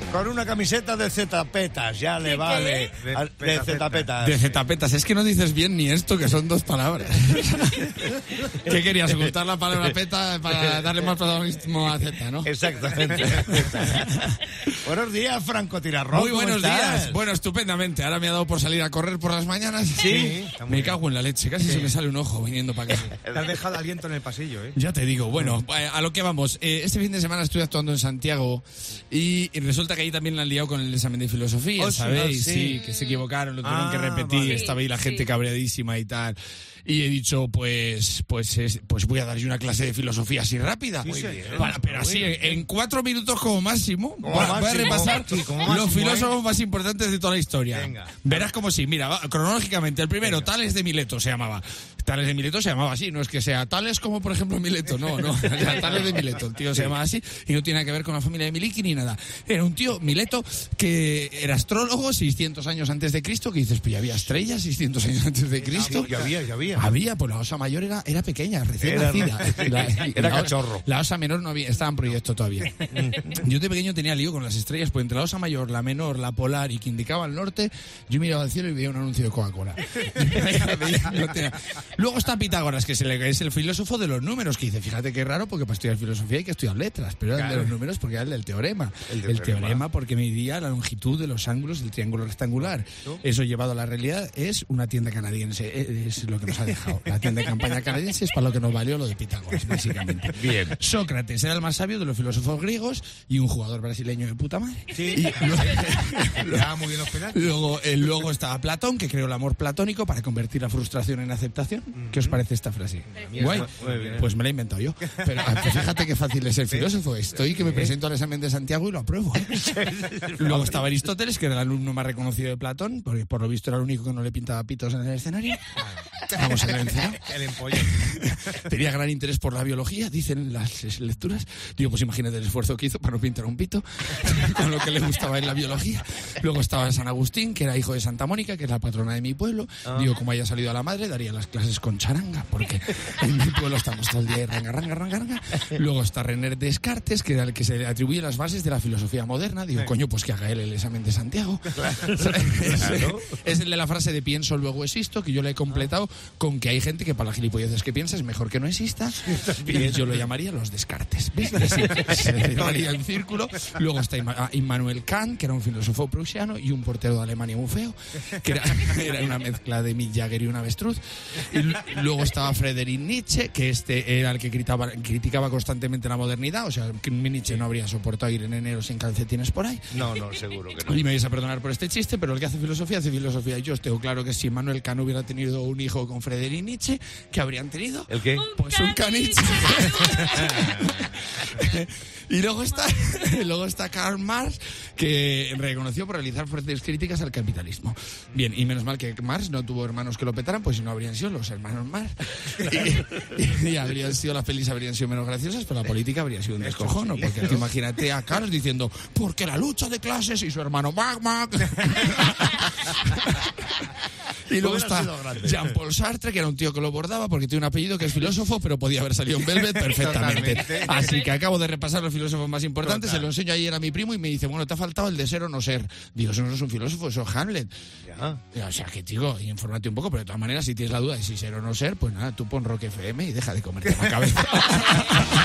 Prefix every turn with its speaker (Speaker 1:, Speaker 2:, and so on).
Speaker 1: Con una camiseta de zetapetas, ya le vale. De zetapetas.
Speaker 2: De zetapetas. Es que no dices bien ni esto, que son dos palabras. ¿Qué querías? Ocultar la palabra peta para darle más protagonismo a Z, ¿no?
Speaker 1: Exactamente. Buenos días, Franco Tirarrón.
Speaker 2: Muy buenos días. Bueno, estupendamente. Ahora me ha dado por salir a correr por las mañanas.
Speaker 1: Sí.
Speaker 2: Me cago en la leche. Casi se me sale un ojo viniendo para acá.
Speaker 3: Te has dejado aliento en el pasillo, ¿eh?
Speaker 2: Ya te digo. Bueno, a lo que vamos. Este fin de semana estoy actuando en Santiago y resulta que ahí también la han liado con el examen de filosofía, ¿sabéis? Sí, que se equivocaron, lo tuvieron que repetir. Vale. Estaba ahí la gente cabreadísima y tal. Y he dicho, pues voy a dar yo una clase de filosofía así rápida. Pero así, en 4 minutos como máximo. Voy a repasar los filósofos más importantes de toda la historia. Venga. Verás como sí. Mira, cronológicamente, el primero, Tales de Mileto se llamaba. Tales de Mileto se llamaba así. No es que sea Tales como, por ejemplo, Mileto. No. O sea, Tales de Mileto. El tío se llamaba así y no tiene nada que ver con la familia de Miliki ni nada. Era un tío, Mileto, que era astrólogo 600 años antes de Cristo. Que dices, pues ya había estrellas 600 años antes de Cristo.
Speaker 1: Ya había.
Speaker 2: Había, pues la Osa Mayor era pequeña, recién nacida.
Speaker 1: Era cachorro.
Speaker 2: La Osa Menor no había, estaba en proyecto todavía. Yo de pequeño tenía lío con las estrellas, pues entre la Osa Mayor, la Menor, la Polar y que indicaba el norte, yo miraba al cielo y veía un anuncio de Coca-Cola. Luego está Pitágoras, que es el filósofo de los números, que dice, fíjate qué raro, porque para estudiar filosofía hay que estudiar letras, pero era el de los números porque era el del teorema. El teorema porque medía la longitud de los ángulos del triángulo rectangular. Eso llevado a la realidad es una tienda canadiense, es lo que nos ha dejado. La tienda de campaña canadiense es para lo que nos valió lo de Pitágoras, básicamente.
Speaker 1: Bien.
Speaker 2: Sócrates era el más sabio de los filósofos griegos y un jugador brasileño de puta madre.
Speaker 3: Sí. Muy bien los penales.
Speaker 2: Luego estaba Platón, que creó el amor platónico para convertir la frustración en aceptación. ¿Qué os parece esta frase? Guay. Pues me la he inventado yo. Pero fíjate qué fácil es ser filósofo. Estoy que me presento al examen de Santiago y lo apruebo. Luego estaba Aristóteles, que era el alumno más reconocido de Platón, porque por lo visto era el único que no le pintaba pitos en el escenario. Vamos a ver.
Speaker 3: El empollón.
Speaker 2: Tenía gran interés por la biología, dicen las lecturas. Digo, pues imagínate el esfuerzo que hizo para no pintar un pito, con lo que le gustaba en la biología. Luego estaba San Agustín, que era hijo de Santa Mónica, que es la patrona de mi pueblo. Digo, como haya salido a la madre, daría las clases con charanga, porque en mi pueblo estamos todo el día ranga. Luego está René Descartes, que era el que se le atribuye las bases de la filosofía moderna. Digo, coño, pues que haga él el examen de Santiago. Es el de la frase de pienso, luego existo, que yo le he completado con que hay gente que para las gilipolleces que piensa es mejor que no exista. Y yo lo llamaría los Descartes. ¿Ves? Se daría en círculo. Luego está Immanuel Kant, que era un filósofo prusiano y un portero de Alemania muy feo, que era una mezcla de Mick Jagger y un avestruz. Y luego estaba Friedrich Nietzsche, que era el que criticaba constantemente la modernidad. O sea, que Nietzsche no habría soportado ir en enero sin calcetines por ahí.
Speaker 1: No, seguro que no.
Speaker 2: Y me vais a perdonar por este chiste, pero el que hace filosofía. Y yo os tengo claro que si Immanuel Kant hubiera tenido un hijo con Friedrich Nietzsche, ¿qué habrían tenido?
Speaker 1: ¿El qué?
Speaker 2: Pues un caniche. Y luego está Karl Marx, que reconoció por realizar fuertes críticas al capitalismo. Bien, y menos mal que Marx no tuvo hermanos que lo petaran, pues si no habrían sido los hermanos Marx. Y habrían sido, las pelis habrían sido menos graciosas, pero la política habría sido un descojono, porque tú imagínate a Karl diciendo, porque la lucha de clases, y su hermano Mac. Y luego está Jean-Paul Sartre, que era un tío que lo bordaba porque tiene un apellido que es filósofo, pero podía haber salido en Velvet perfectamente. Así que acabo de repasar los filósofos más importantes, se lo enseño ayer a mi primo y me dice, bueno, te ha faltado el de ser o no ser. Digo, eso no es un filósofo, eso es Hamlet. O sea, que digo, infórmate un poco, pero de todas maneras, si tienes la duda de si ser o no ser, pues nada, tú pon Rock FM y deja de comerte la cabeza.